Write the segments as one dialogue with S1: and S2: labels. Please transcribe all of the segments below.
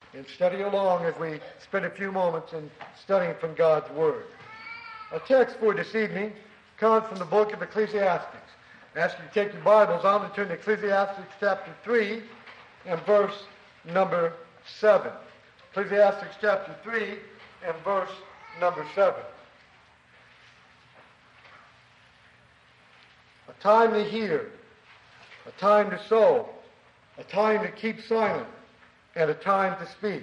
S1: and study along as we spend a few moments in studying from God's Word. Our text for this evening comes from the book of Ecclesiastes. I ask you to take your Bibles out and turn to Ecclesiastes chapter 3 and verse number 7. Ecclesiastes chapter 3 and verse number 7. A time to hear, a time to sow, a time to keep silent, and a time to speak.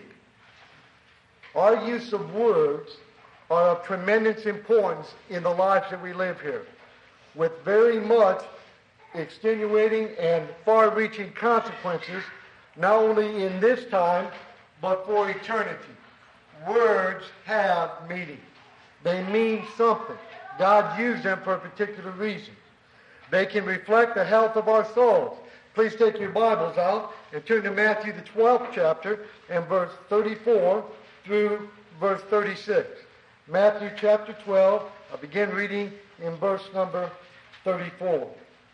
S1: Our use of words are of tremendous importance in the lives that we live here, with very much extenuating and far-reaching consequences, not only in this time, but for eternity. Words have meaning. They mean something. God used them for a particular reason. They can reflect the health of our souls. Please take your Bibles out and turn to Matthew the 12th chapter and verse 34 through verse 36. Matthew chapter 12, I'll begin reading in verse number 34.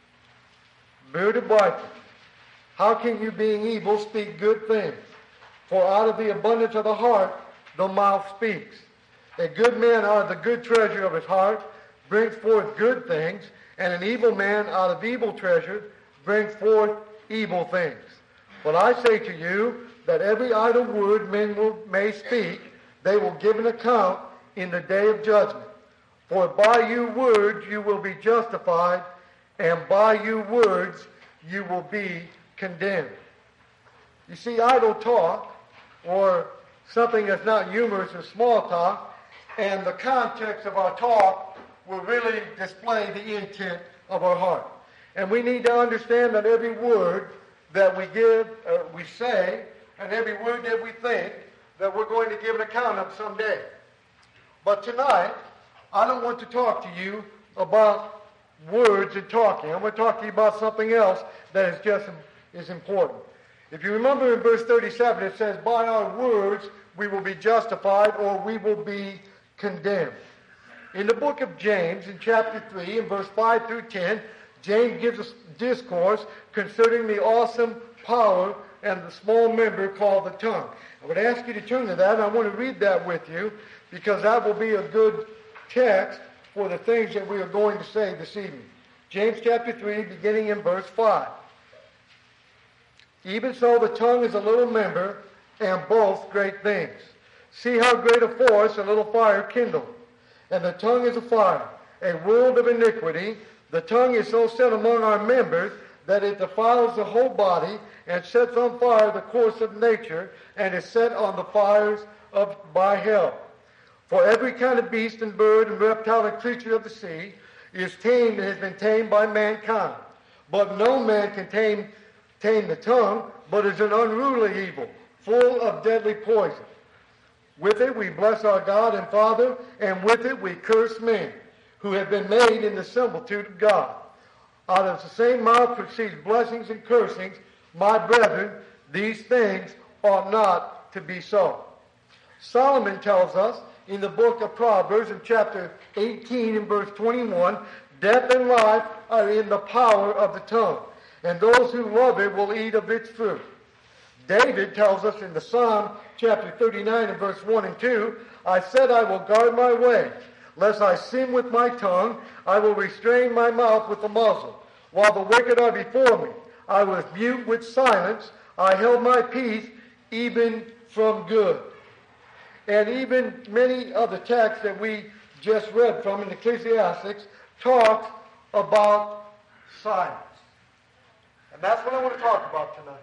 S1: Bearded Viper, how can you, being evil, speak good things? For out of the abundance of the heart the mouth speaks. A good man out of the good treasure of his heart brings forth good things, and an evil man out of evil treasure brings forth evil things. But I say to you that every idle word men may speak, they will give an account in the day of judgment. For by your words you will be justified, and by your words you will be condemned. You see, idle talk, or something that's not humorous or small talk, and the context of our talk will really display the intent of our heart. And we need to understand that every word that we give, we say, and every word that we think, that we're going to give an account of someday. But tonight, I don't want to talk to you about words and talking. I'm going to talk to you about something else that is just as important. If you remember in verse 37, it says, by our words we will be justified, or we will be condemned. In the book of James, in chapter 3, in verse 5 through 10, James gives us discourse concerning the awesome power and the small member called the tongue. I would ask you to turn to that, and I want to read that with you, because that will be a good text for the things that we are going to say this evening. James chapter 3, beginning in verse 5. Even so the tongue is a little member, and both great things. See how great a force a little fire kindled. And the tongue is a fire, a world of iniquity. The tongue is so set among our members that it defiles the whole body and sets on fire the course of nature, and is set on the fires by hell. For every kind of beast and bird and reptile and creature of the sea is tamed and has been tamed by mankind. But no man can tame the tongue, but is an unruly evil, full of deadly poison. With it we bless our God and Father, and with it we curse men, who have been made in the similitude of God. Out of the same mouth proceeds blessings and cursings. My brethren, these things ought not to be so. Solomon tells us in the book of Proverbs, in chapter 18, in verse 21, death and life are in the power of the tongue, and those who love it will eat of its fruit. David tells us in the Psalm chapter 39 and verse 1 and 2, I said I will guard my way, lest I sin with my tongue. I will restrain my mouth with the muzzle. While the wicked are before me, I was mute with silence. I held my peace even from good. And even many of the texts that we just read from in Ecclesiastes talk about silence. And that's what I want to talk about tonight.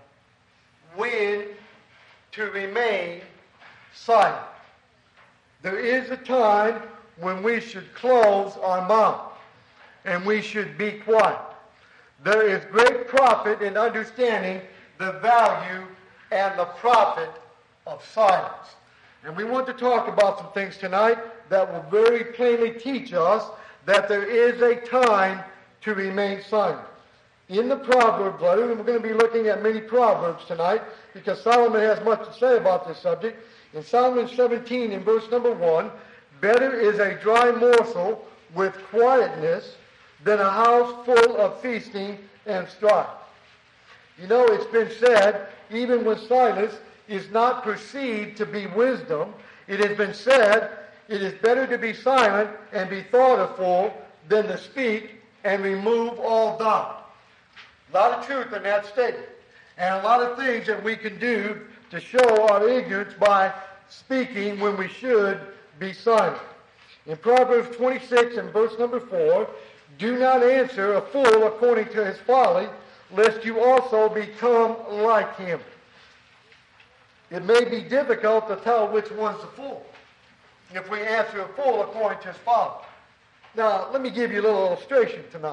S1: When to remain silent. There is a time when we should close our mouth and we should be quiet. There is great profit in understanding the value and the profit of silence. And we want to talk about some things tonight that will very plainly teach us that there is a time to remain silent. In the Proverbs letter, and we're going to be looking at many Proverbs tonight because Solomon has much to say about this subject. In Solomon 17, in verse number 1, better is a dry morsel with quietness than a house full of feasting and strife. You know, it's been said, even with Silas, is not perceived to be wisdom. It has been said, it is better to be silent and be thoughtful than to speak and remove all doubt. A lot of truth in that statement. And a lot of things that we can do to show our ignorance by speaking when we should be silent. In Proverbs 26 and verse number 4, do not answer a fool according to his folly, lest you also become like him. It may be difficult to tell which one's the fool if we answer a fool according to his folly. Now, let me give you a little illustration tonight.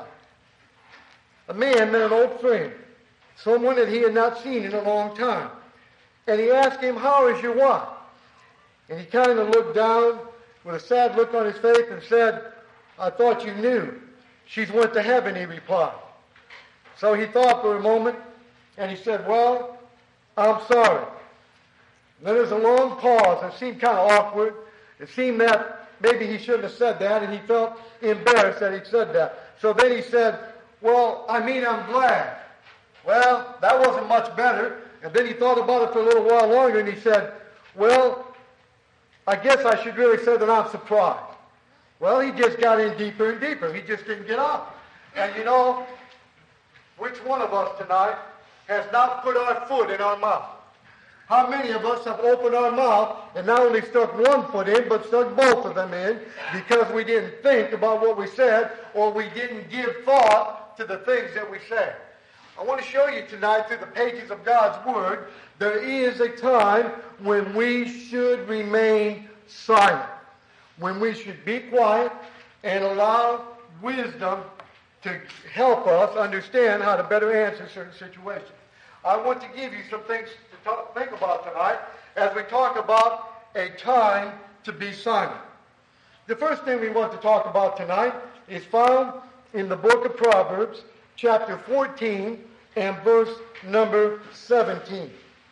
S1: A man met an old friend, someone that he had not seen in a long time. And he asked him, how is your wife? And he kind of looked down with a sad look on his face and said, I thought you knew. She's went to heaven, he replied. So he thought for a moment, and he said, well, I'm sorry. And then there's a long pause. It seemed kind of awkward. It seemed that maybe he shouldn't have said that, and he felt embarrassed that he said that. So then he said, well, I mean, I'm glad. Well, that wasn't much better. And then he thought about it for a little while longer, and he said, well, I guess I should really say that I'm surprised. Well, he just got in deeper and deeper. He just didn't get up. And you know, which one of us tonight has not put our foot in our mouth? How many of us have opened our mouth and not only stuck one foot in, but stuck both of them in because we didn't think about what we said or we didn't give thought to the things that we said? I want to show you tonight through the pages of God's Word, there is a time when we should remain silent, when we should be quiet and allow wisdom to help us understand how to better answer certain situations. I want to give you some things to think about tonight as we talk about a time to be silent. The first thing we want to talk about tonight is found in the book of Proverbs, chapter 14 and verse number 17.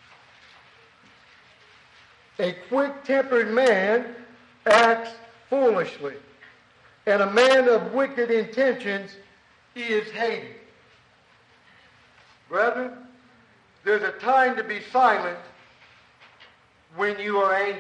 S1: A quick-tempered man acts foolishly, and a man of wicked intentions is hated. Brethren, there's a time to be silent when you are angry.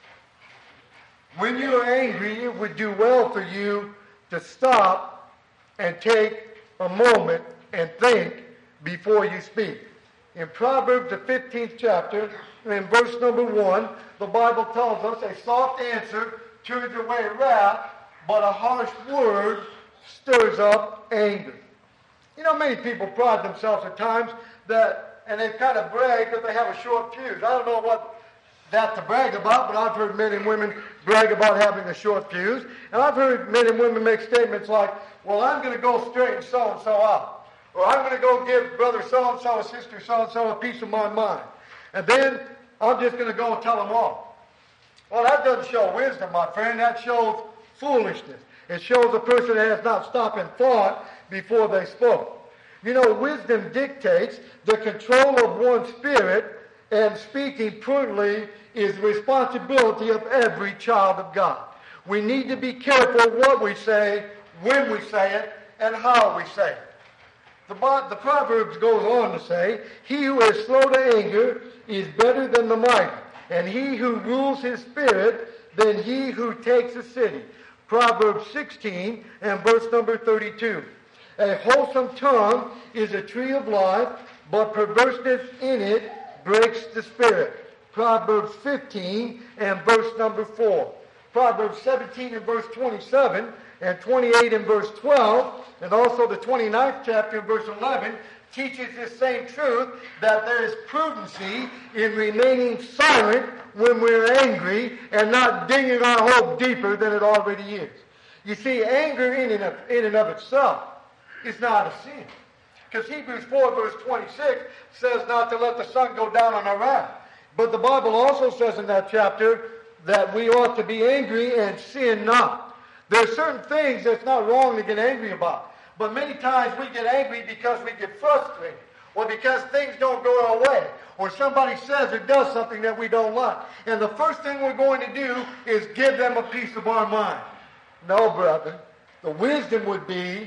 S1: When you are angry, it would do well for you to stop and take a moment and think before you speak. In Proverbs, the 15th chapter, in verse number 1, the Bible tells us a soft answer turns away wrath, but a harsh word stirs up anger. You know, many people pride themselves at times that, and they kind of brag that they have a short fuse. I don't know what that to brag about, but I've heard men and women brag about having a short fuse. And I've heard men and women make statements like, well, I'm going to go straighten so-and-so out. Or I'm going to go give brother so-and-so or sister so-and-so a piece of my mind. And then I'm just going to go and tell them all. Well, that doesn't show wisdom, my friend. That shows foolishness. It shows a person that has not stopped and thought before they spoke. You know, wisdom dictates the control of one's spirit, and speaking prudently is the responsibility of every child of God. We need to be careful what we say, when we say it, and how we say it. The Proverbs goes on to say, he who is slow to anger is better than the mighty, and he who rules his spirit than he who takes a city. Proverbs 16 and verse number 32. A wholesome tongue is a tree of life, but perverseness in it breaks the spirit. Proverbs 15 and verse number 4. Proverbs 17 and verse 27 and 28 and verse 12, and also the 29th chapter and verse 11 teaches this same truth, that there is prudency in remaining silent when we're angry and not digging our hole deeper than it already is. You see, anger in and of itself is not a sin. Because Hebrews 4 verse 26 says not to let the sun go down on our wrath. But the Bible also says in that chapter that we ought to be angry and sin not. There are certain things that's not wrong to get angry about. But many times we get angry because we get frustrated, or because things don't go our way, or somebody says or does something that we don't like. And the first thing we're going to do is give them a piece of our mind. No, brother. The wisdom would be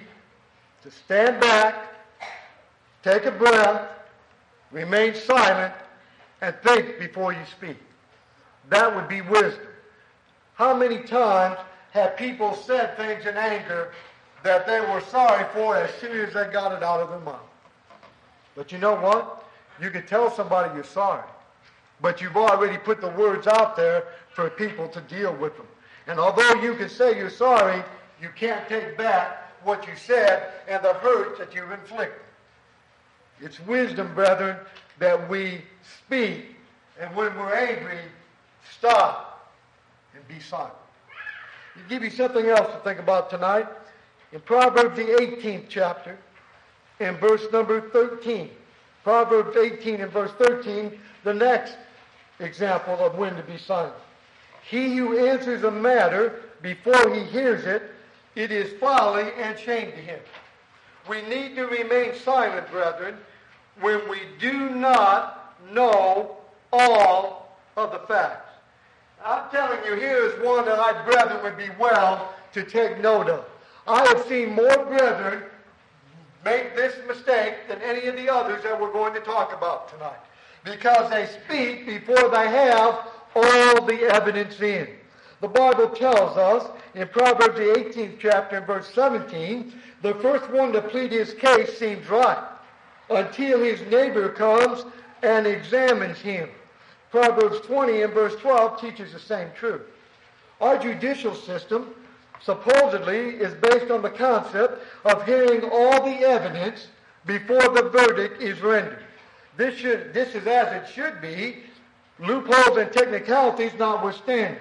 S1: to stand back, take a breath, remain silent, and think before you speak. That would be wisdom. How many times have people said things in anger that they were sorry for as soon as they got it out of their mouth? But you know what? You can tell somebody you're sorry, but you've already put the words out there for people to deal with them. And although you can say you're sorry, you can't take back what you said and the hurt that you've inflicted. It's wisdom, brethren, that we speak, and when we're angry, stop and be silent. I'll give you something else to think about tonight. In Proverbs the 18th chapter, in verse number 13. Proverbs 18 and verse 13, the next example of when to be silent. He who answers a matter before he hears it, it is folly and shame to him. We need to remain silent, brethren, when we do not know all of the facts. I'm telling you, here is one that I, brethren, would be well to take note of. I have seen more brethren make this mistake than any of the others that we're going to talk about tonight, because they speak before they have all the evidence in. The Bible tells us in Proverbs the 18th chapter and verse 17, the first one to plead his case seems right until his neighbor comes and examines him. Proverbs 20 and verse 12 teaches the same truth. Our judicial system supposedly is based on the concept of hearing all the evidence before the verdict is rendered. This is as it should be, loopholes and technicalities notwithstanding.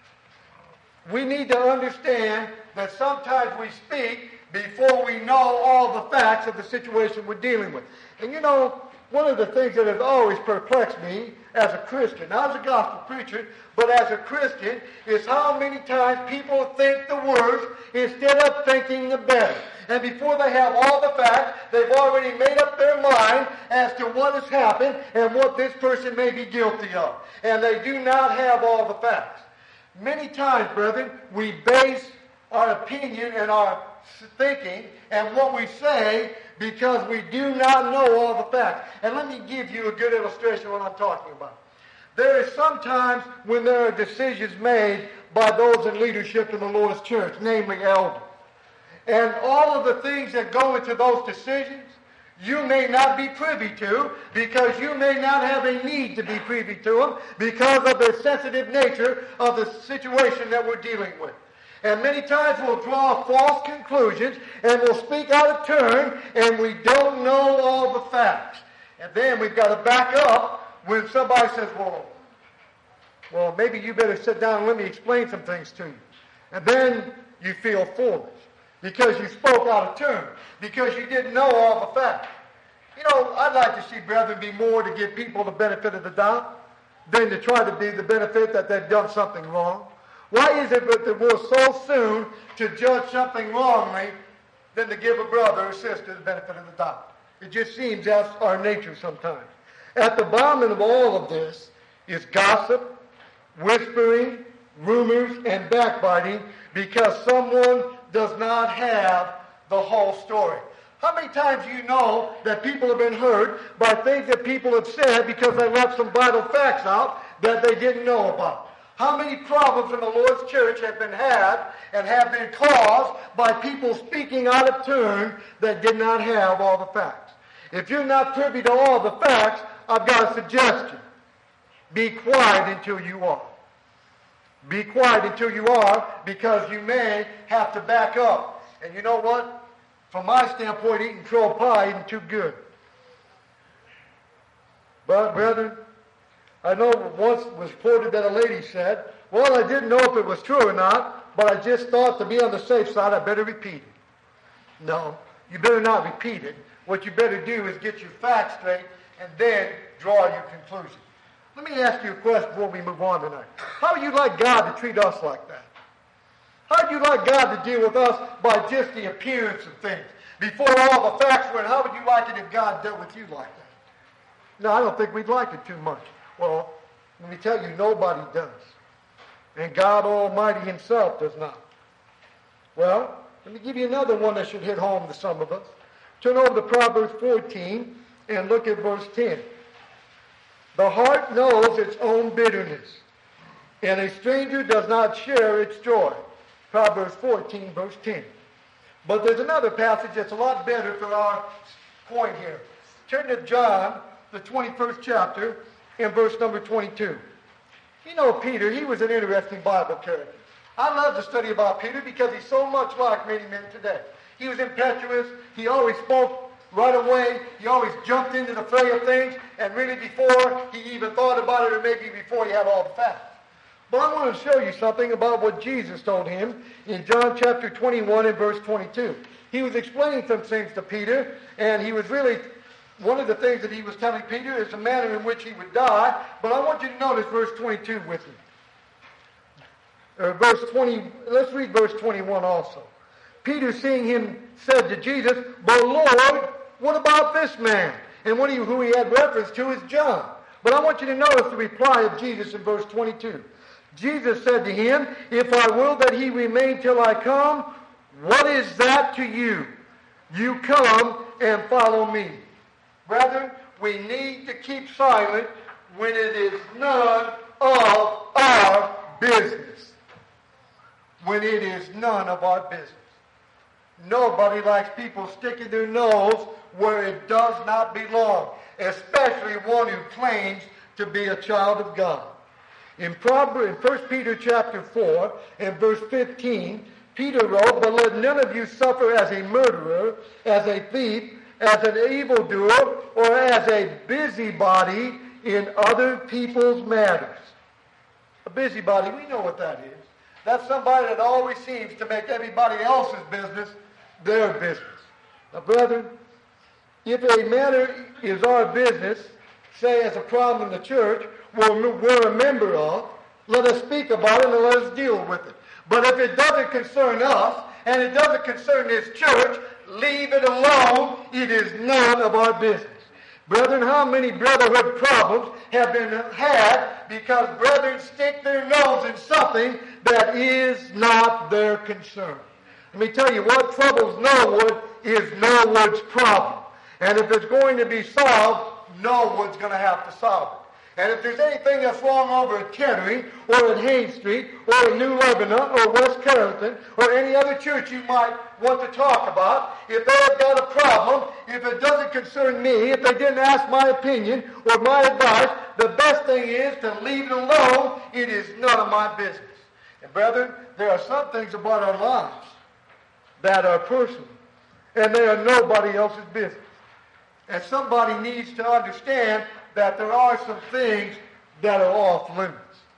S1: We need to understand that sometimes we speak before we know all the facts of the situation we're dealing with. And you know, one of the things that has always perplexed me as a Christian, not as a gospel preacher, but as a Christian, is how many times people think the worst instead of thinking the better. And before they have all the facts, they've already made up their mind as to what has happened and what this person may be guilty of. And they do not have all the facts. Many times, brethren, we base our opinion and our thinking and what we say because we do not know all the facts. And let me give you a good illustration of what I'm talking about. There is sometimes when there are decisions made by those in leadership in the Lord's church, namely elders. And all of the things that go into those decisions, you may not be privy to because you may not have a need to be privy to them because of the sensitive nature of the situation that we're dealing with. And many times we'll draw false conclusions and we'll speak out of turn and we don't know all the facts. And then we've got to back up when somebody says, well, maybe you better sit down and let me explain some things to you. And then you feel foolish because you spoke out of turn, because you didn't know all the facts. You know, I'd like to see brethren be more to give people the benefit of the doubt than to try to be the benefit that they've done something wrong. Why is it that we're so soon to judge something wrongly than to give a brother or sister the benefit of the doubt? It just seems that's our nature sometimes. At the bottom of all of this is gossip, whispering, rumors, and backbiting because someone does not have the whole story. How many times do you know that people have been hurt by things that people have said because they left some vital facts out that they didn't know about? How many problems in the Lord's church have been had and have been caused by people speaking out of turn that did not have all the facts? If you're not privy to all the facts, I've got a suggestion. Be quiet until you are. Be quiet until you are, because you may have to back up. And you know what? From my standpoint, eating crow pie isn't too good. But, brethren, I know once was quoted that a lady said, well, I didn't know if it was true or not, but I just thought to be on the safe side, I better repeat it. No, you better not repeat it. What you better do is get your facts straight and then draw your conclusion. Let me ask you a question before we move on tonight. How would you like God to treat us like that? How would you like God to deal with us by just the appearance of things? Before all the facts were in, how would you like it if God dealt with you like that? No, I don't think we'd like it too much. Well, let me tell you, nobody does. And God Almighty himself does not. Well, let me give you another one that should hit home to some of us. Turn over to Proverbs 14 and look at verse 10. The heart knows its own bitterness, and a stranger does not share its joy. Proverbs 14, verse 10. But there's another passage that's a lot better for our point here. Turn to John, the 21st chapter, in verse number 22. You know Peter, he was an interesting Bible character. I love to study about Peter because he's so much like many men today. He was impetuous. He always spoke right away. He always jumped into the fray of things, and really before he even thought about it, or maybe before he had all the facts. But I want to show you something about what Jesus told him in John chapter 21 and verse 22. He was explaining some things to Peter, and he was really, one of the things that he was telling Peter is the manner in which he would die. But I want you to notice verse 22 with me. Verse 20, let's read verse 21 also. Peter, seeing him, said to Jesus, "But Lord, what about this man?" And who he had reference to is John. But I want you to notice the reply of Jesus in verse 22. Jesus said to him, "If I will that he remain till I come, what is that to you? You come and follow me." Brethren, we need to keep silent when it is none of our business. When it is none of our business. Nobody likes people sticking their nose where it does not belong, especially one who claims to be a child of God. In 1 Peter chapter 4 and verse 15, Peter wrote, "But let none of you suffer as a murderer, as a thief, as an evildoer, or as a busybody in other people's matters." A busybody, we know what that is. That's somebody that always seems to make everybody else's business their business. Now, brethren, if a matter is our business, say as a problem in the church, we're a member of, let us speak about it and let us deal with it. But if it doesn't concern us, and it doesn't concern this church, leave it alone. It is none of our business. Brethren, how many brotherhood problems have been had because brethren stick their nose in something that is not their concern? Let me tell you, what troubles Norwood is Norwood's problem. And if it's going to be solved, Norwood's going to have to solve it. And if there's anything that's wrong over at Kettering, or at Haines Street, or in New Lebanon, or West Carrollton, or any other church you might want to talk about, if they've got a problem, if it doesn't concern me, if they didn't ask my opinion or my advice, the best thing is to leave it alone. It is none of my business. And brethren, there are some things about our lives that are personal, and they are nobody else's business. And somebody needs to understand that there are some things that are off limits.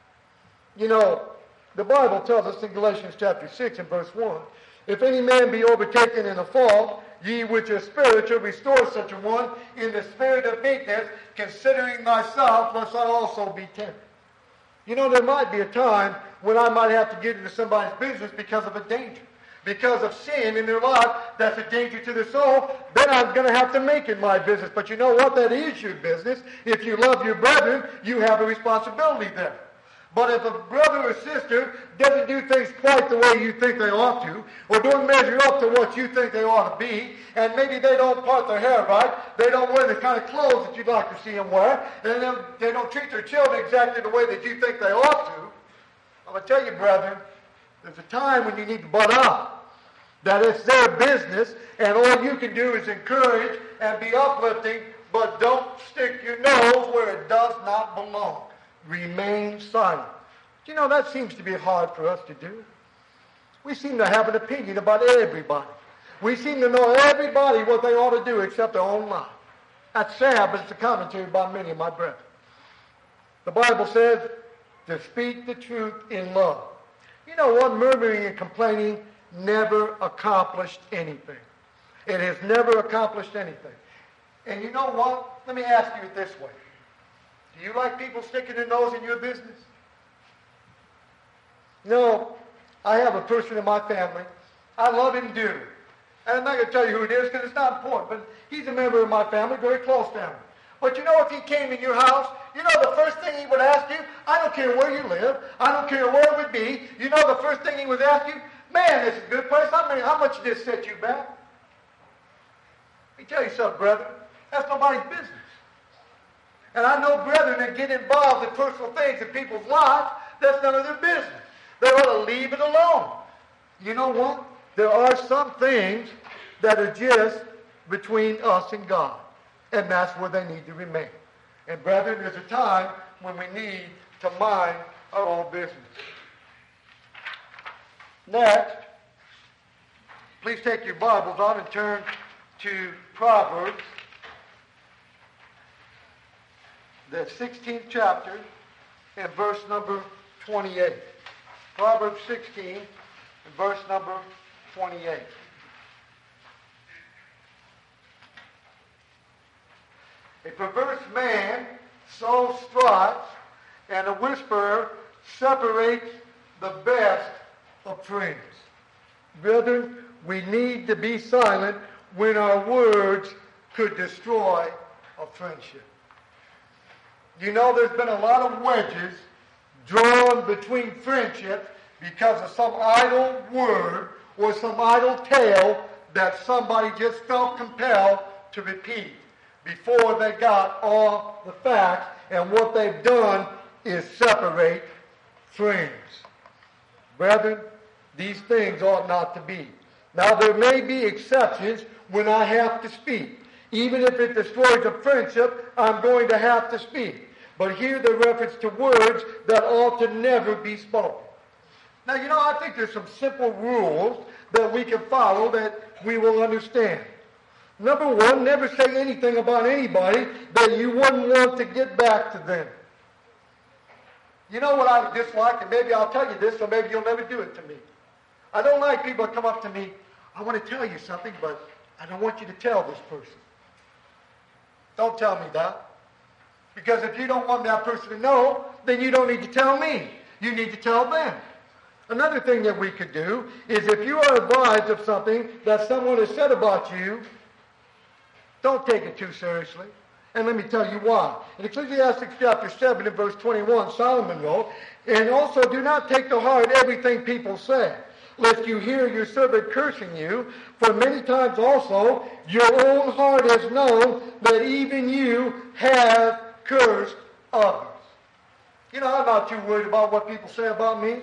S1: You know, the Bible tells us in Galatians chapter 6 and verse 1, "If any man be overtaken in a fault, ye which are spiritual, restore such a one in the spirit of meekness, considering thyself, lest I also be tempted." You know, there might be a time when I might have to get into somebody's business because of a danger, because of sin in their life that's a danger to their soul. Then I'm going to have to make it my business. But you know what? That is your business. If you love your brethren, you have a responsibility there. But if a brother or sister doesn't do things quite the way you think they ought to, or don't measure up to what you think they ought to be, and maybe they don't part their hair right, they don't wear the kind of clothes that you'd like to see them wear, and they don't treat their children exactly the way that you think they ought to, I'm going to tell you, brethren, there's a time when you need to butt up. That it's their business, and all you can do is encourage and be uplifting, but don't stick your nose where it does not belong. Remain silent. You know, that seems to be hard for us to do. We seem to have an opinion about everybody. We seem to know everybody what they ought to do except their own life. That's sad, but it's a commentary by many of my brethren. The Bible says to speak the truth in love. You know what? Murmuring and complaining never accomplished anything. It has never accomplished anything. And you know what? Let me ask you it this way. Do you like people sticking their nose in your business? No. I have a person in my family. I love him dearly. And I'm not going to tell you who it is because it's not important, but he's a member of my family, very close family. But you know, if he came in your house, you know the first thing he would ask you? I don't care where you live. I don't care where it would be. You know the first thing he would ask you? Man, this is a good place. I mean, how much did this set you back? Let me tell you something, brother. That's nobody's business. And I know brethren that get involved in personal things in people's lives. That's none of their business. They ought to leave it alone. You know what? There are some things that are just between us and God. And that's where they need to remain. And brethren, there's a time when we need to mind our own business. Next, please take your Bibles out and turn to Proverbs, the 16th chapter, and verse number 28. Proverbs 16, and verse number 28. A perverse man sows strife, and a whisperer separates the best of friends. Brethren, we need to be silent when our words could destroy a friendship. You know, there's been a lot of wedges drawn between friendships because of some idle word or some idle tale that somebody just felt compelled to repeat before they got all the facts, and what they've done is separate friends. Brethren, these things ought not to be. Now, there may be exceptions when I have to speak. Even if it destroys a friendship, I'm going to have to speak. But here the reference to words that ought to never be spoken. Now, you know, I think there's some simple rules that we can follow that we will understand. Number one, never say anything about anybody that you wouldn't want to get back to them. You know what I dislike, and maybe I'll tell you this, or maybe you'll never do it to me. I don't like people that come up to me, I want to tell you something, but I don't want you to tell this person. Don't tell me that. Because if you don't want that person to know, then you don't need to tell me. You need to tell them. Another thing that we could do is if you are advised of something that someone has said about you, don't take it too seriously. And let me tell you why. In Ecclesiastes chapter 7 and verse 21, Solomon wrote, "And also do not take to heart everything people say, lest you hear your servant cursing you. For many times also your own heart has known that even you have cursed others." You know, I'm not too worried about what people say about me.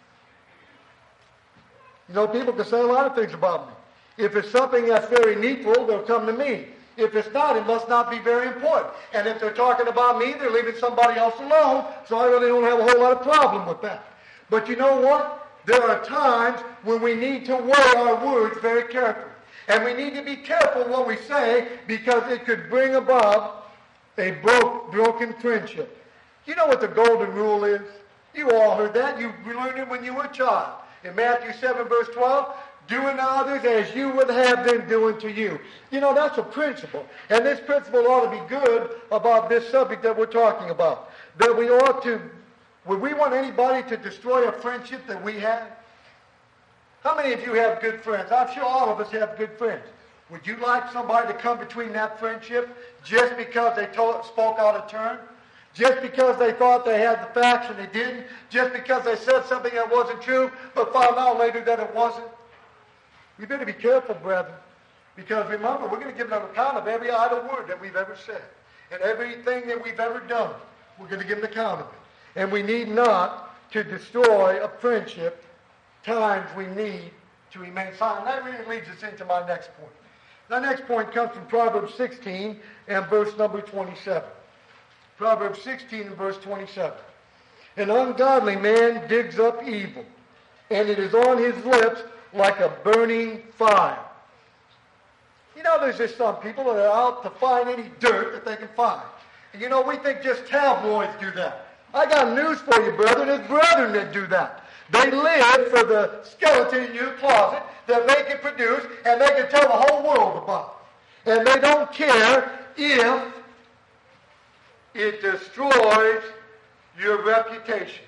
S1: You know, people can say a lot of things about me. If it's something that's very needful, they'll come to me. If it's not, it must not be very important. And if they're talking about me, they're leaving somebody else alone, so I really don't have a whole lot of problem with that. But you know what? There are times when we need to weigh our words very carefully. And we need to be careful what we say because it could bring about a broken friendship. You know what the golden rule is? You all heard that. You learned it when you were a child. In Matthew 7, verse 12, do unto others as you would have them do unto you. You know, that's a principle. And this principle ought to be good about this subject that we're talking about. That we ought to, would we want anybody to destroy a friendship that we have? How many of you have good friends? I'm sure all of us have good friends. Would you like somebody to come between that friendship just because they spoke out of turn? Just because they thought they had the facts and they didn't? Just because they said something that wasn't true but found out later that it wasn't? We better be careful, brethren, because remember, we're going to give an account of every idle word that we've ever said. And everything that we've ever done, we're going to give an account of it. And we need not to destroy a friendship. Times we need to remain silent. That really leads us into my next point. My next point comes from Proverbs 16 and verse number 27. Proverbs 16 and verse 27. An ungodly man digs up evil, and it is on his lips like a burning fire. You know, there's just some people that are out to find any dirt that they can find. And you know, we think just tabloids do that. I got news for you, brethren. It's brethren that do that. They live for the skeleton in your closet that they can produce and they can tell the whole world about. And they don't care if it destroys your reputation.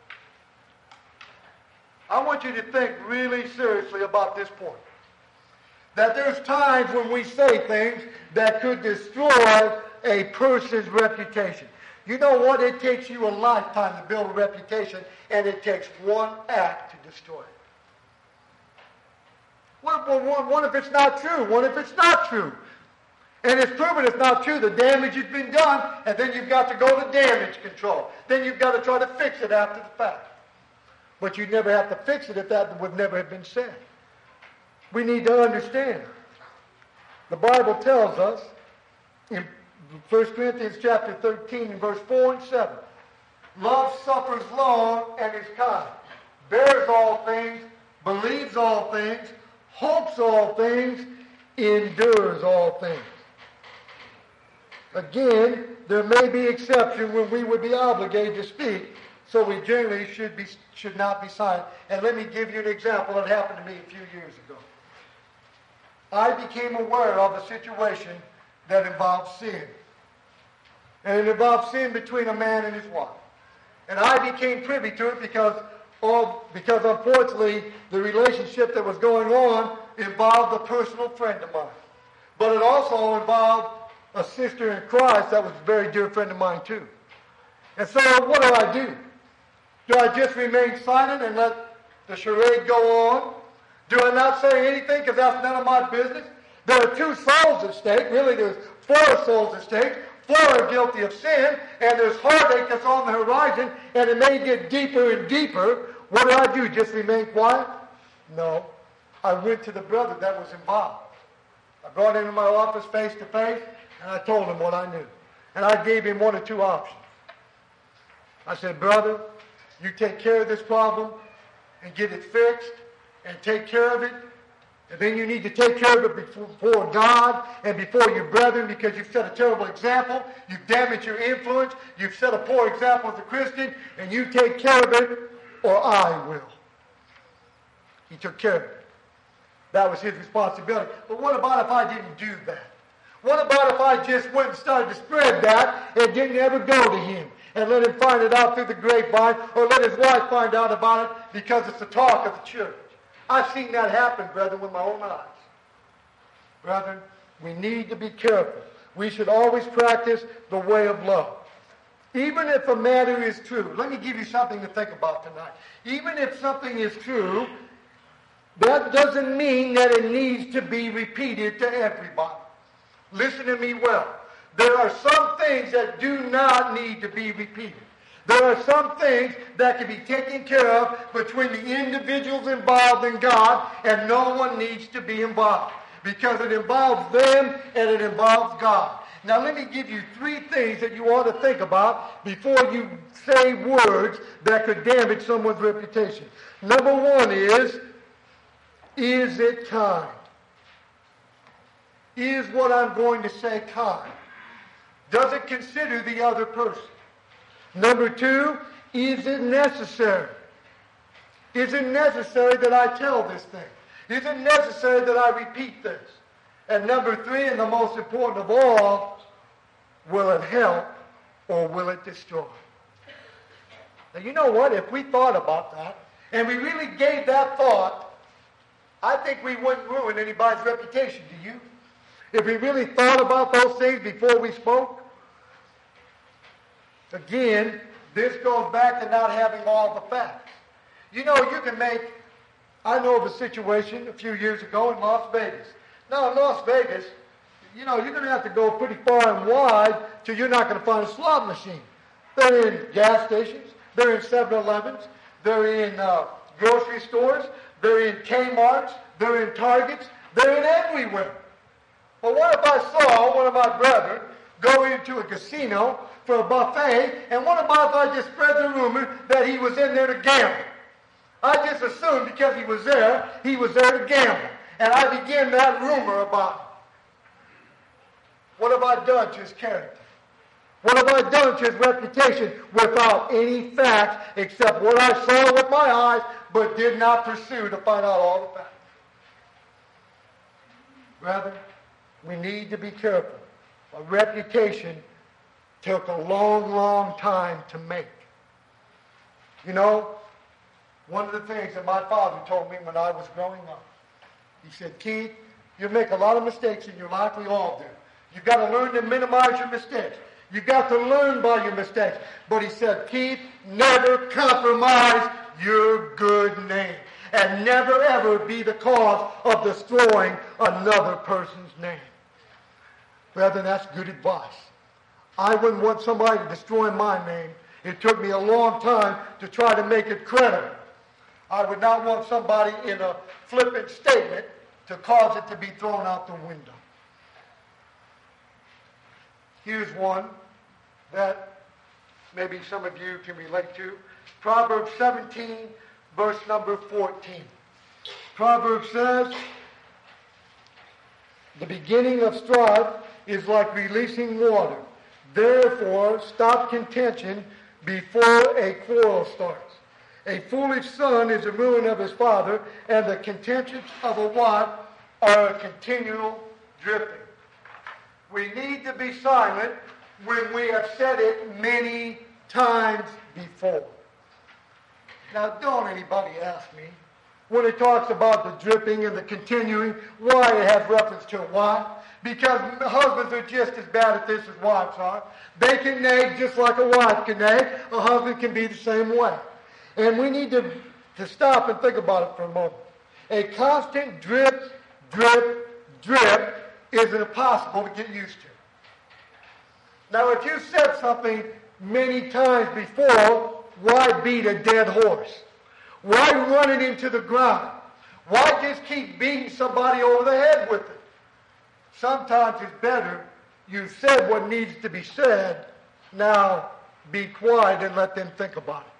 S1: I want you to think really seriously about this point. That there's times when we say things that could destroy a person's reputation. You know what? It takes you a lifetime to build a reputation, and it takes one act to destroy it. What if it's not true? What if it's not true? And it's proven it's not true. The damage has been done, and then you've got to go to damage control. Then you've got to try to fix it after the fact. But you never have to fix it if that would never have been said. We need to understand. The Bible tells us in 1 Corinthians chapter 13 and verse 4 and 7, love suffers long and is kind, bears all things, believes all things, hopes all things, endures all things. Again, there may be exception when we would be obligated to speak, so we generally should not be silent. And let me give you an example that happened to me a few years ago. I became aware of a situation that involved sin. And it involved sin between a man and his wife. And I became privy to it because unfortunately the relationship that was going on involved a personal friend of mine. But it also involved a sister in Christ that was a very dear friend of mine too. And so what do? Do I just remain silent and let the charade go on? Do I not say anything because that's none of my business? There are 2 souls at stake. Really, there's 4 souls at stake. 4 are guilty of sin, and there's heartache that's on the horizon, and it may get deeper and deeper. What do? Just remain quiet? No. I went to the brother that was involved. I brought him into my office face to face, and I told him what I knew. And I gave him 1 or 2 options. I said, brother, you take care of this problem and get it fixed and take care of it. And then you need to take care of it before God and before your brethren because you've set a terrible example. You've damaged your influence. You've set a poor example as a Christian. And you take care of it or I will. He took care of it. That was his responsibility. But what about if I didn't do that? What about if I just went and started to spread that and didn't ever go to him and let him find it out through the grapevine or let his wife find out about it because it's the talk of the church? I've seen that happen, brethren, with my own eyes. Brethren, we need to be careful. We should always practice the way of love. Even if a matter is true, let me give you something to think about tonight. Even if something is true, that doesn't mean that it needs to be repeated to everybody. Listen to me well. There are some things that do not need to be repeated. There are some things that can be taken care of between the individuals involved in God, and no one needs to be involved because it involves them and it involves God. Now let me give you 3 things that you ought to think about before you say words that could damage someone's reputation. Number 1 is it kind? Is what I'm going to say kind? Does it consider the other person? Number 2, is it necessary? Is it necessary that I tell this thing? Is it necessary that I repeat this? And number 3, and the most important of all, will it help or will it destroy? Now you know what? If we thought about that, and we really gave that thought, I think we wouldn't ruin anybody's reputation, do you? If we really thought about those things before we spoke. Again, this goes back to not having all the facts. You know, I know of a situation a few years ago in Las Vegas. Now, in Las Vegas, you know, you're going to have to go pretty far and wide till you're not going to find a slot machine. They're in gas stations. They're in 7-Elevens. They're in grocery stores. They're in Kmart's. They're in Targets. They're in everywhere. Well, what if I saw one of my brethren go into a casino for a buffet, and what about if I just spread the rumor that he was in there to gamble? I just assumed because he was there to gamble. And I began that rumor about him. What have I done to his character? What have I done to his reputation without any facts except what I saw with my eyes but did not pursue to find out all the facts? Brethren, we need to be careful. A reputation took a long, long time to make. You know, one of the things that my father told me when I was growing up, he said, Keith, you make a lot of mistakes in your life. We all do. You've got to learn to minimize your mistakes. You've got to learn by your mistakes. But he said, Keith, never compromise your good name. And never ever be the cause of destroying another person's name. Brethren, that's good advice. I wouldn't want somebody to destroy my name. It took me a long time to try to make it credible. I would not want somebody in a flippant statement to cause it to be thrown out the window. Here's one that maybe some of you can relate to. Proverbs 17, verse number 14. Proverbs says, the beginning of strife is like releasing water. Therefore, stop contention before a quarrel starts. A foolish son is the ruin of his father, and the contentions of a wife are a continual drifting. We need to be silent when we have said it many times before. Now, don't anybody ask me, when it talks about the dripping and the continuing, why it has reference to a wife. Because husbands are just as bad at this as wives are. They can nag just like a wife can nag. A husband can be the same way. And we need to stop and think about it for a moment. A constant drip, drip, drip is impossible to get used to. Now, if you said something many times before, why beat a dead horse? Why run it into the ground? Why just keep beating somebody over the head with it? Sometimes it's better you said what needs to be said. Now be quiet and let them think about it.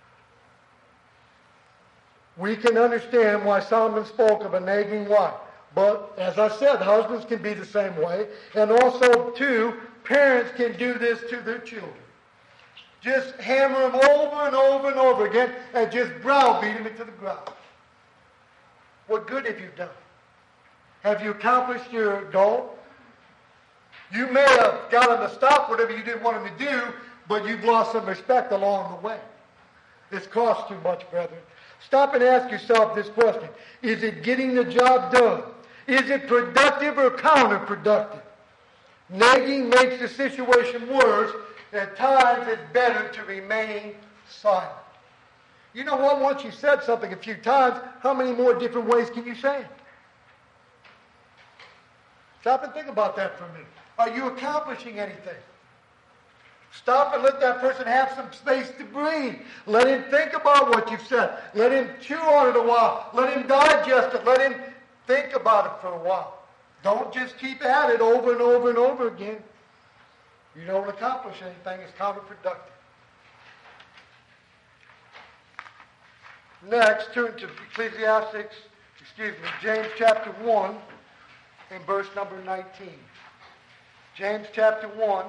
S1: We can understand why Solomon spoke of a nagging wife. But as I said, husbands can be the same way. And also, too, parents can do this to their children. Just hammer them over and over and over again and just browbeat them into the ground. What good have you done? Have you accomplished your goal? You may have got them to stop whatever you didn't want them to do, but you've lost some respect along the way. It's cost too much, brethren. Stop and ask yourself this question. Is it getting the job done? Is it productive or counterproductive? Nagging makes the situation worse. At times it's better to remain silent. You know what? Once you've said something a few times, how many more different ways can you say it? Stop and think about that for a minute. Are you accomplishing anything? Stop and let that person have some space to breathe. Let him think about what you've said. Let him chew on it a while. Let him digest it. Let him think about it for a while. Don't just keep at it over and over and over again. You don't accomplish anything. It's counterproductive. Next, turn to James chapter 1 and verse number 19. James chapter 1.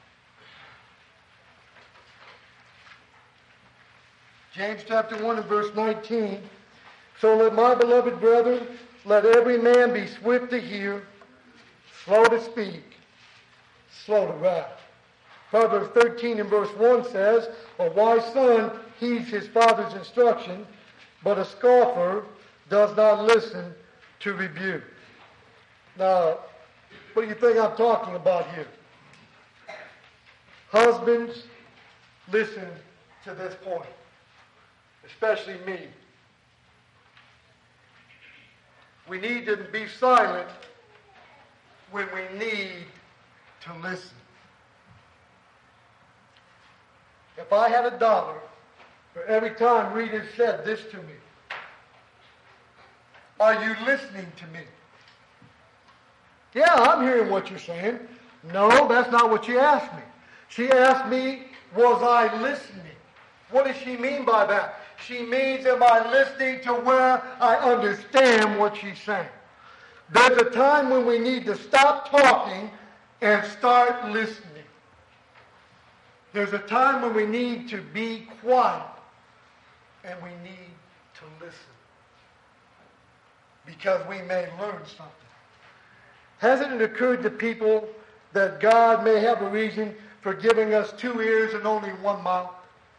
S1: James chapter 1 and verse 19. So let my beloved brethren, let every man be swift to hear, slow to speak, slow to wrath. Proverbs 13 and verse 1 says, a wise son heeds his father's instruction, but a scoffer does not listen to rebuke. Now, what do you think I'm talking about here? Husbands, listen to this point, especially me. We need to be silent when we need to listen. If I had $1 for every time Rita said this to me, are you listening to me? Yeah, I'm hearing what you're saying. No, that's not what she asked me. She asked me, was I listening? What does she mean by that? She means, am I listening to where I understand what she's saying? There's a time when we need to stop talking and start listening. There's a time when we need to be quiet and we need to listen. Because we may learn something. Hasn't it occurred to people that God may have a reason for giving us 2 ears and only 1 mouth?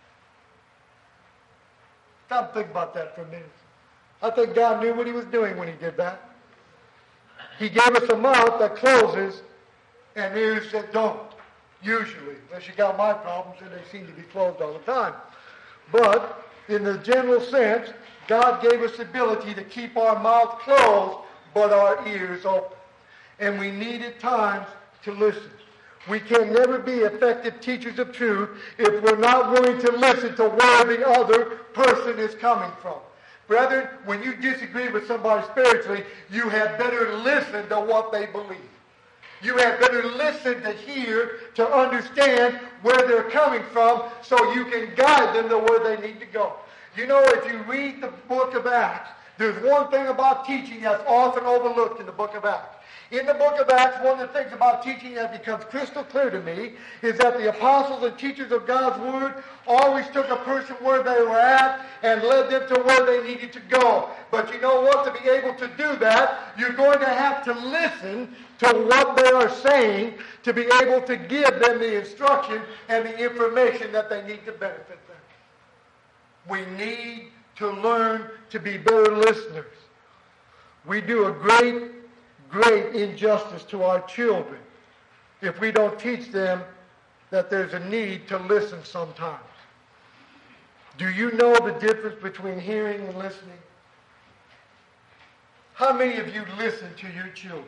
S1: Stop and think about that for a minute. I think God knew what he was doing when he did that. He gave us a mouth that closes and ears that don't. Usually. Unless you got my problems, and they seem to be closed all the time. But in the general sense, God gave us the ability to keep our mouth closed, but our ears open. And we need at times to listen. We can never be effective teachers of truth if we're not willing to listen to where the other person is coming from. Brethren, when you disagree with somebody spiritually, you had better listen to what they believe. You had better listen to hear, to understand where they're coming from, so you can guide them to where they need to go. You know, if you read the book of Acts, there's one thing about teaching that's often overlooked in the book of Acts. In the book of Acts, one of the things about teaching that becomes crystal clear to me is that the apostles and teachers of God's Word always took a person where they were at and led them to where they needed to go. But you know what? To be able to do that, you're going to have to listen to what they are saying to be able to give them the instruction and the information that they need to benefit them. We need to learn to be better listeners. We do a great injustice to our children if we don't teach them that there's a need to listen sometimes. Do you know the difference between hearing and listening? How many of you listen to your children?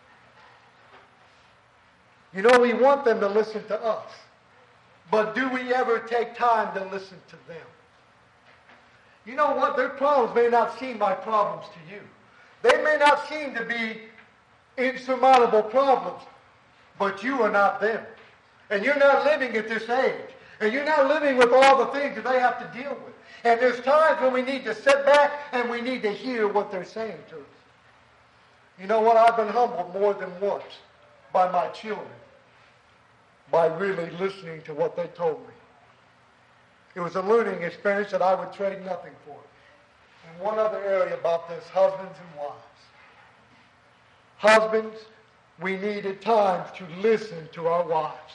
S1: You know, we want them to listen to us, but do we ever take time to listen to them? You know what? Their problems may not seem like problems to you. They may not seem to be insurmountable problems, but you are not them. And you're not living at this age. And you're not living with all the things that they have to deal with. And there's times when we need to sit back and we need to hear what they're saying to us. You know what? I've been humbled more than once by my children by really listening to what they told me. It was a learning experience that I would trade nothing for. And one other area about this, husbands and wives. Husbands, we need at times to listen to our wives.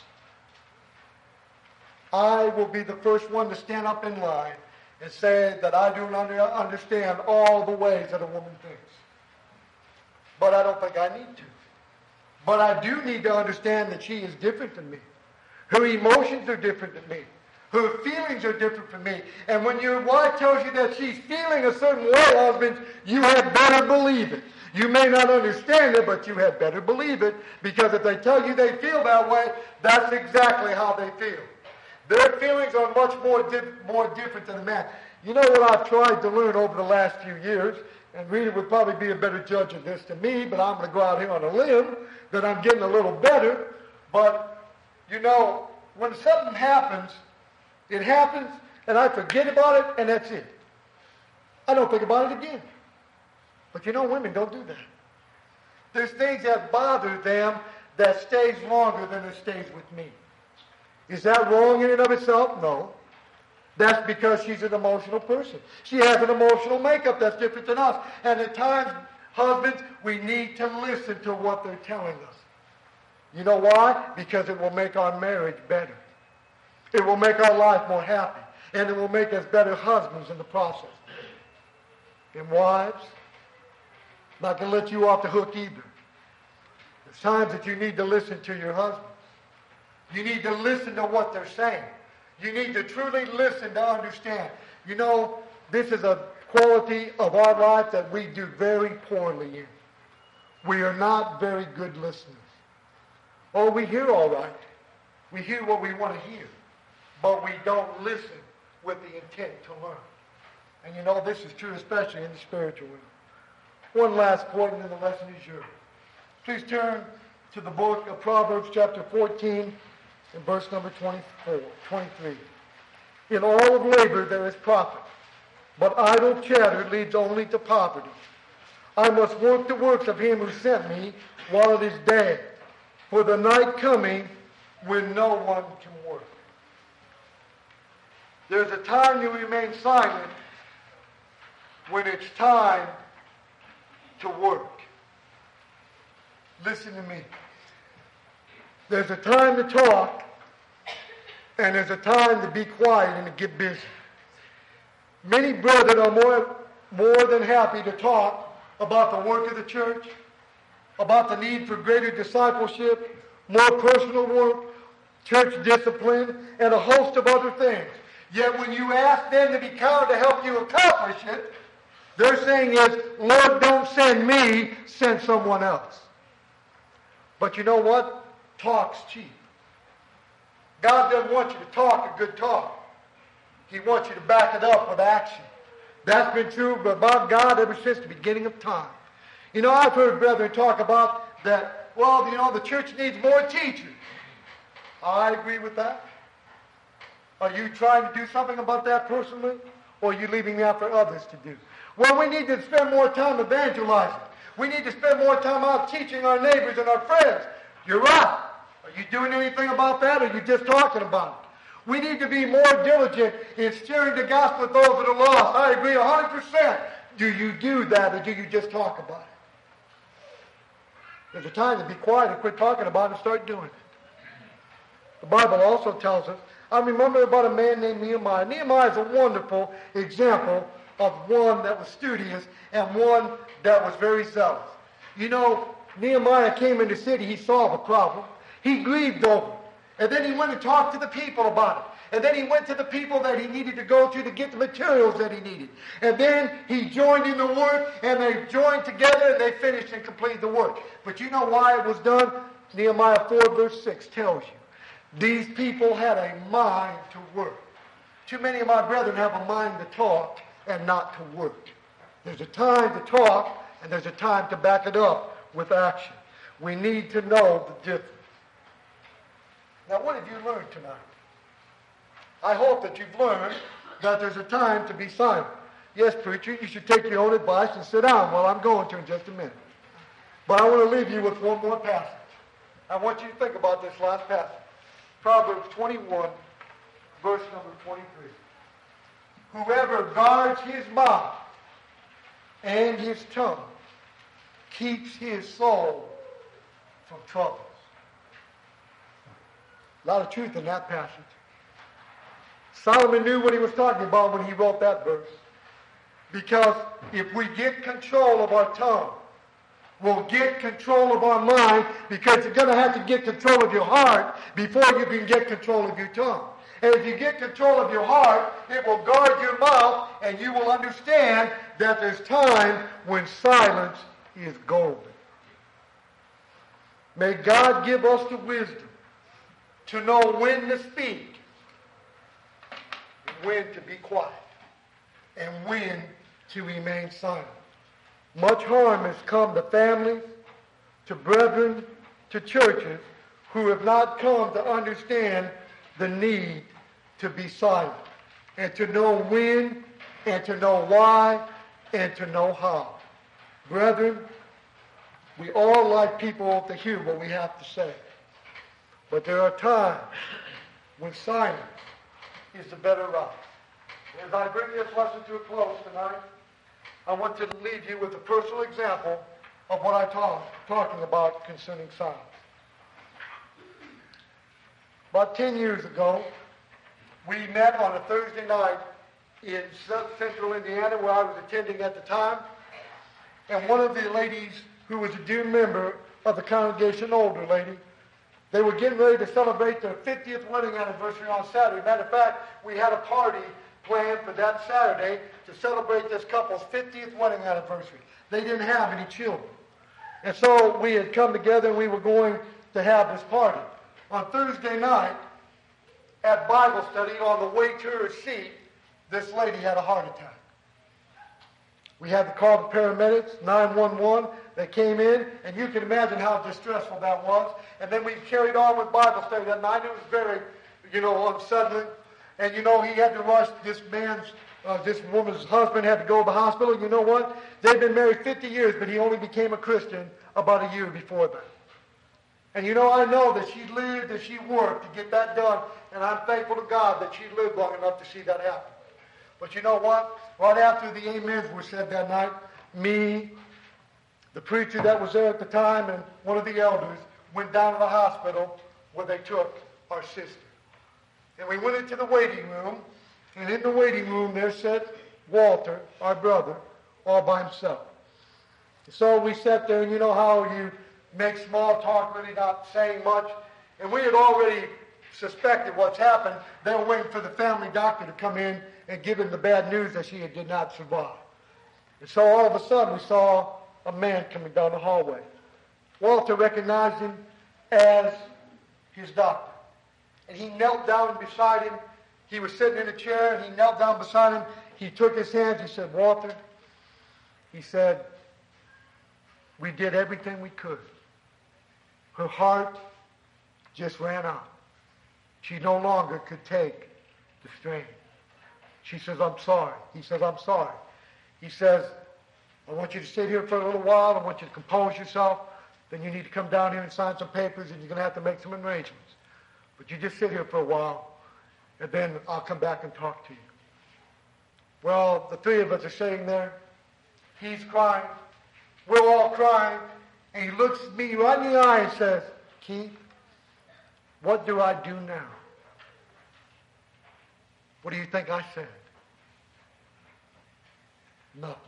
S1: I will be the first one to stand up in line and say that I do not understand all the ways that a woman thinks. But I don't think I need to. But I do need to understand that she is different than me. Her emotions are different than me. Her feelings are different from me. And when your wife tells you that she's feeling a certain way, husbands, you had better believe it. You may not understand it, but you had better believe it, because if they tell you they feel that way, that's exactly how they feel. Their feelings are much more different than a man. You know what I've tried to learn over the last few years, and Rita would probably be a better judge of this than me, but I'm going to go out here on a limb that I'm getting a little better. But, you know, when something happens, it happens, and I forget about it, and that's it. I don't think about it again. But you know, women don't do that. There's things that bother them that stays longer than it stays with me. Is that wrong in and of itself? No. That's because she's an emotional person. She has an emotional makeup that's different than us. And at times, husbands, we need to listen to what they're telling us. You know why? Because it will make our marriage better. It will make our life more happy. And it will make us better husbands in the process. And wives, I'm not going to let you off the hook either. There's times that you need to listen to your husband. You need to listen to what they're saying. You need to truly listen to understand. You know, this is a quality of our life that we do very poorly in. We are not very good listeners. Oh, we hear all right. We hear what we want to hear. But we don't listen with the intent to learn. And you know, this is true especially in the spiritual realm. One last point, and then the lesson is yours. Please turn to the book of Proverbs chapter 14 and verse number 23. In all of labor there is profit, but idle chatter leads only to poverty. I must work the works of him who sent me while it is day, for the night coming when no one can work. There's a time you remain silent when it's time to work. Listen to me. There's a time to talk, and there's a time to be quiet and to get busy. Many brethren are more than happy to talk about the work of the church, about the need for greater discipleship, more personal work, church discipline, and a host of other things. Yet when you ask them to be kind to help you accomplish it, their saying is, Lord, don't send me, send someone else. But you know what? talk's cheap. God doesn't want you to talk a good talk. He wants you to back it up with action. That's been true about God ever since the beginning of time. You know, I've heard brethren talk about that, well, you know, the church needs more teachers. I agree with that. Are you trying to do something about that personally? Or are you leaving that for others to do? Well, we need to spend more time evangelizing. We need to spend more time out teaching our neighbors and our friends. You're right. Are you doing anything about that, or are you just talking about it? We need to be more diligent in sharing the gospel with those that are lost. I agree 100%. Do you do that, or do you just talk about it? There's a time to be quiet and quit talking about it and start doing it. The Bible also tells us, I remember about a man named Nehemiah. Nehemiah is a wonderful example of one that was studious and one that was very zealous. You know, Nehemiah came in the city, he saw the problem. He grieved over it. And then he went and talked to the people about it. And then he went to the people that he needed to go to get the materials that he needed. And then he joined in the work, and they joined together, and they finished and completed the work. But you know why it was done? Nehemiah 4 verse 6 tells you. These people had a mind to work. Too many of my brethren have a mind to talk and not to work. There's a time to talk, and there's a time to back it up with action. We need to know the difference. Now, what have you learned tonight? I hope that you've learned that there's a time to be silent. Yes, preacher, you should take your own advice and sit down. Well, I'm going to in just a minute. But I want to leave you with one more passage. I want you to think about this last passage. Proverbs 21, verse number 23. Whoever guards his mouth and his tongue keeps his soul from troubles. A lot of truth in that passage. Solomon knew what he was talking about when he wrote that verse. Because if we get control of our tongue, we'll get control of our mind, because you're going to have to get control of your heart before you can get control of your tongue. And if you get control of your heart, it will guard your mouth, and you will understand that there's time when silence is golden. May God give us the wisdom to know when to speak, and when to be quiet, and when to remain silent. Much harm has come to families, to brethren, to churches who have not come to understand the need to be silent, and to know when, and to know why, and to know how. Brethren, we all like people to hear what we have to say. But there are times when silence is the better route. As I bring this lesson to a close tonight, I want to leave you with a personal example of what I'm talking about concerning silence. About 10 years ago, we met on a Thursday night in central Indiana, where I was attending at the time. And one of the ladies who was a dear member of the congregation, older lady, they were getting ready to celebrate their 50th wedding anniversary on Saturday. Matter of fact, we had a party planned for that Saturday to celebrate this couple's 50th wedding anniversary. They didn't have any children. And so we had come together and we were going to have this party. On Thursday night, at Bible study, on the way to her seat, this lady had a heart attack. We had to call the paramedics, 911. They came in, and you can imagine how distressful that was. And then we carried on with Bible study that night. It was very, unsettling. And, he had to rush this woman's husband had to go to the hospital. You know what? They'd been married 50 years, but he only became a Christian about a year before that. And, I know that she lived and she worked to get that done. And I'm thankful to God that she lived long enough to see that happen. But you know what? Right after the amens were said that night, me, the preacher that was there at the time, and one of the elders went down to the hospital where they took our sister. And we went into the waiting room, and in the waiting room there sat Walter, our brother, all by himself. So we sat there, and you know how you make small talk, really not saying much. And we had already suspected what's happened. They were waiting for the family doctor to come in and give him the bad news that she did not survive. And so all of a sudden we saw a man coming down the hallway. Walter recognized him as his doctor. And he knelt down beside him. He was sitting in a chair, and he knelt down beside him. He took his hands. He said, Walter, he said, we did everything we could. Her heart just ran out. She no longer could take the strain. She says, I'm sorry. He says, I'm sorry. He says, I want you to sit here for a little while. I want you to compose yourself. Then you need to come down here and sign some papers, and you're going to have to make some arrangements. But you just sit here for a while, and then I'll come back and talk to you. Well, the three of us are sitting there. He's crying. We're all crying. And he looks me right in the eye and says, Keith, what do I do now? What do you think I said? Nothing.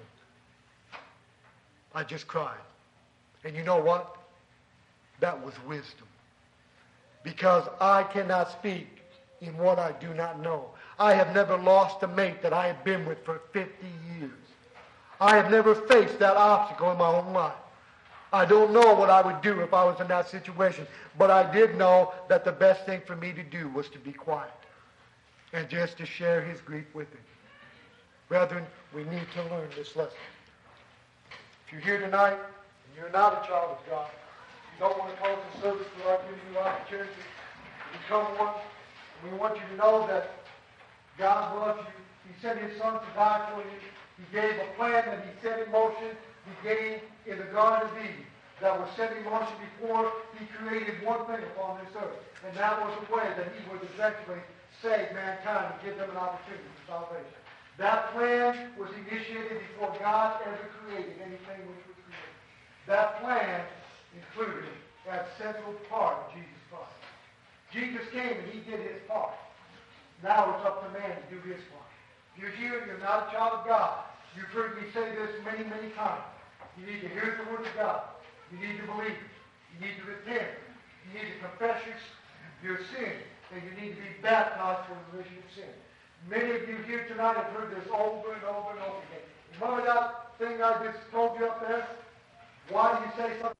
S1: I just cried. And you know what? That was wisdom. Because I cannot speak in what I do not know. I have never lost a mate that I have been with for 50 years. I have never faced that obstacle in my own life. I don't know what I would do if I was in that situation, but I did know that the best thing for me to do was to be quiet and just to share his grief with him. Brethren, we need to learn this lesson. If you're here tonight and you're not a child of God, you don't want to close the service without giving you opportunity to become one. We want you to know that God loves you. He sent his son to die for you. He gave a plan that he set in motion. He gave in the Garden of Eden that was set in motion before he created one thing upon this earth. And that was the way that he would eventually save mankind and give them an opportunity for salvation. That plan was initiated before God ever created anything which was created. That plan included that central part of Jesus Christ. Jesus came and he did his part. Now it's up to man to do his part. If you're here and you're not a child of God, you've heard me say this many, many times. You need to hear the word of God. You need to believe it. You need to repent. You need to confess your sin. And you need to be baptized for the remission of sin. Many of you here tonight have heard this over and over and over again. Remember that thing I just told you up there? Why do you say something?